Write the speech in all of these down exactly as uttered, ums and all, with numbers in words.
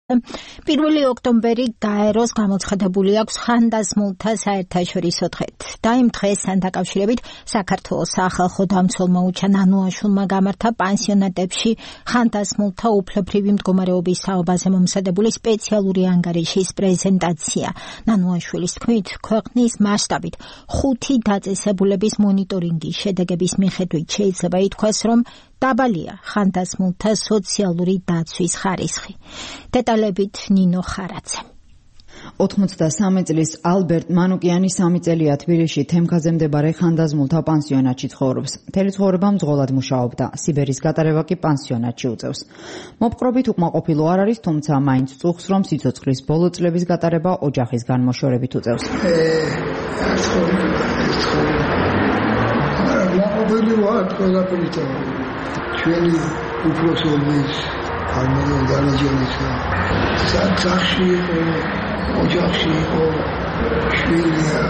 პირველი ოქტომბერი გაეროს გამოცხადებული აქვს ხანდაზმულთა საერთაშორისო დღედ. და იმ დღესთან დაკავშირებით საქართველოს სახალხო დამცველმა უჩა ნანუაშვილმა გამართა პანსიონატებში ხანდაზმულთა უფლებრივი მდგომარეობის საუბაზე მომზადებული სპეციალური ანგარიშის პრეზენტაცია. ნანუაშვილის თქმით, ქვეყნის მასშტაბით ხუთი დაწესებულების მონიტორინგის შედეგების მიხედვით შეიძლება ითქვას, რომ დაბალია ხანდაზმულთა სოციალური დაცვის ხარისხი. დეტალებით ნინო ხარაძე. ოთხმოცდასამი წლის ალბერტ მანუკიანი სამი წელია თბილისში თემქაზე მდებარე ხანდაზმულთა პანსიონატში ცხოვრობს. მთელი ცხოვრება მძღოლად მუშაობდა. სიბერის გატარება კი პანსიონატში უწევს. მოპყრობით უკმაყოფილო არ არის, თუმცა მაინც წუხს, რომ სიცოცხლის ბოლო წლების გატარება ოჯახის განმოშორებით უწევს. მოპყრობილი ვარ ყველაფერით. ჩვენი უფროსობის არმანო განაჯერისა საცხში იყო, ოჯახში იყო, შვილია.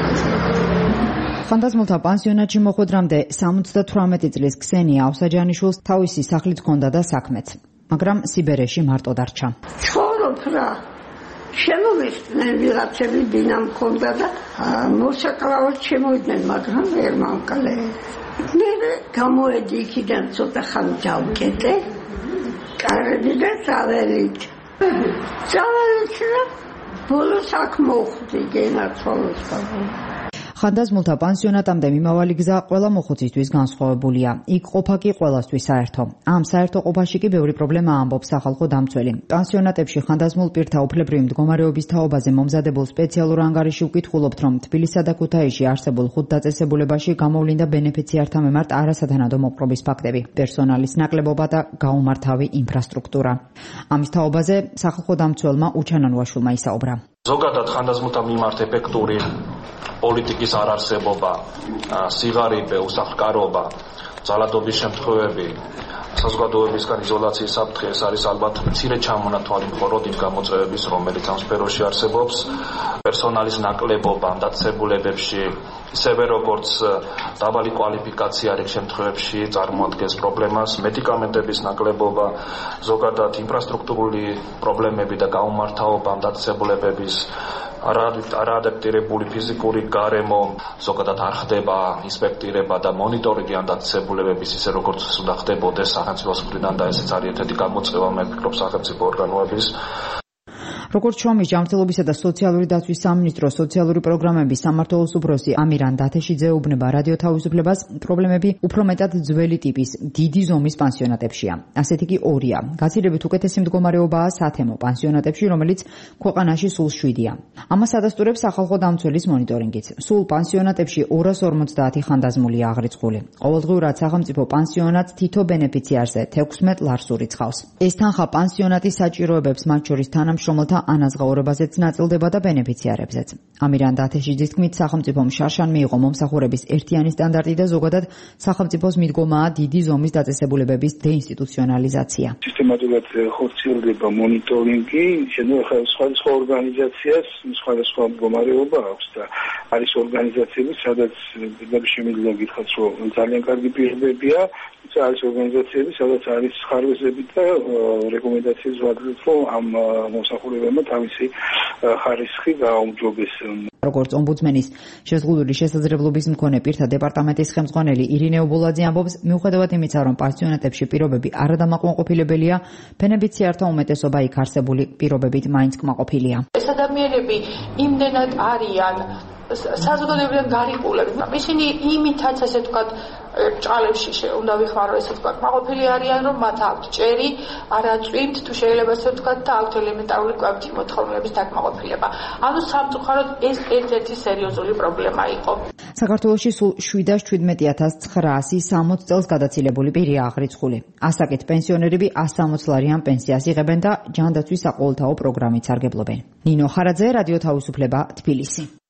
ხანდაზმულთა პანსიონატში მოხვედრამდე სამოცდათვრამეტი წლის ქსენია ავსაჯანიშვილს თავისი სახლიც ჰქონდა და საქმეც, მაგრამ სიბერეში მარტო დარჩა. ცხოვრობ რა. შემოვიხდნენ ვიღაცები დინა მქონდა და მოსაკლავად შემოვიდნენ, მაგრამ ვერ მამკალე. მე გამოვედი იქიდან ცოტა ხანი დავკეტე კარები და საველით საველით რა ბოლოს აქ მოხვდი გენაცვალოს ხანდაზმულთა პანსიონატამდე მიმავალი გზა ყველა მოხუცისთვის განსხვავებულია. იქ ყოფა კი ყველასთვის საერთო. ამ საერთო ყოფაში კი ბევრი პრობლემა ამბობს სახალხო დამცველი. პანსიონატებში ხანდაზმულ პირთა უფლებრივი მდგომარეობის თაობაზე მომზადებულ სპეციალურ ანგარიში უკითხულობთ, რომ თბილისსა და ქუთაისში არსებულ ხუთ დაწესებულებაში გამოვლინდა ბენეფიციართა მიმართ არასათანადო მოპყრობის ფაქტები, პერსონალის ნაკლებობა და გაუმართავი ინფრასტრუქტურა. ამის თაობაზე სახალხო დამცველმა უჩა ნანუაშვილმა ისაუბრა. ზოგადად ხანდაზმულთა მიმართ ეფექტური პოლიტიკის არარსებობა, სიღარიბე, უსახლკარობა, ძალადობის შემთხვევები, საზოგადოებისგან იზოლაციის საფრთხე, ეს არის ალბათ მცირე ჩამონათვალი მხოლოდ იმ გამოწვევების, რომელიც ამ სფეროში არსებობს, პერსონალის ნაკლებობა ამ დაწესებულებებში, ისევე როგორც დაბალი კვალიფიკაცია რიგ შემთხვევებში წარმოადგენს პრობლემას, მედიკამენტების ნაკლებობა, ზოგადად ინფრასტრუქტურული პრობლემები და გაუმართავობა ამ დაწესებულებების არაადაპტირებული ფიზიკური გარემო, ზოგადად არ ხდება ინსპექტირება და მონიტორინგი ამ დაწესებულებების ისე როგორც უნდა ხდებოდეს სახელმწიფოს მხრიდან და ესეც არის ერთ-ერთი გამოწვევა მე ვფიქრობ სახელმწიფო ორგანოების. როგორც შრომის ჯანმრთელობისა და სოციალური დაცვის სამინისტროს სოციალური პროგრამების სამმართველოს უფროსი ამირან დათეშიძე ეუბნება რადიო თავისუფლებას, პრობლემები უფრო მეტად ძველი ტიპის, დიდი ზომის პანსიონატებშია. ასეთი კი ორია. გაცილებით უკეთესი მდგომარეობაა სათემო პანსიონატებში, რომელიც ქვეყანაში სულ შვიდია. ამას ადასტურებს სახალხო დამცველის მონიტორინგიც. სულ პანსიონატებში ორას ორმოცდაათი ხანდაზმულია აღრიცხული. ყოველდღიურად სახელმწიფო პანსიონატს თითო ბენეფიციარზე თექვსმეტ ლარს ურიცხავს. ეს თანხა პანსიონატის საჭიროებებს, მათ შორის თანამშრომელთა ანაზღაურებაზეც ნაწილდება და ბენეფიციარებზეც. ამირან დათეშიძის თქმით, სახელმწიფომ შარშან მიიღო მომსახურების ერთიანი სტანდარტი და ზოგადად სახელმწიფოს მიდგომაა დიდი ზომის დაწესებულებების დეინსტიტუციონალიზაცია. სისტემატურად ხორციელდება მონიტორინგი, შეიძლება სხვადასხვა ორგანიზაციას სხვადასხვა მდგომარეობა აქვს და არის ორგანიზაციები, სადაც შემიძლია გითხრათ, რომ ძალიან კარგი პირობებია, არის ორგანიზაციები, სადაც არის ხარვეზები და რეკომენდაციები ვადრობთ, რომ ამ მომსახურებებმა თავისი ხარისხი გააუმჯობესონ. როგორც ომბუდსმენის შეზღუდული შესაძლებლობის მქონე პირთა დეპარტამენტის ხელმძღვანელი ირინე ობოლაძე ამბობს, მიუხედავად იმისა, რომ პანსიონატებში პირობები არადამაკმაყოფილებელია, ბენეფიციართა უმეტესობა იქ არსებული პირობებით მაინც კმაყოფილია. ეს ადამიანები იმდენად არიან საზოგადოებიდან გარიყულები. ისინი იმითაც ასე ვთქვათ ჭალებში უნდა ვიხმარო ესე ვთქვათ, კმაყოფილი არიან, რომ მათ აქვთ ჭერი, არა წვიმთ, თუ შეიძლება ასე ვთქვათ და აქვთ ელემენტარული კვებითი მოთხოვნილების დაკმაყოფილება. ანუ სამწუხაროდ ეს ერთ-ერთი სერიოზული პრობლემა იყო. საქართველოში სულ შვიდ ათას შვიდმეტი ათას ცხრაასი სამოცი წელს გადაცილებული პირია აღრიცხული. ასაკეთ პენსიონერები ასამოცლარიან პენსიას იღებენ და ჯანდაცვის საყოველთაო პროგრამით სარგებლობენ. ნინო ხარაძე, რადიო თავისუფლება, თბილისი.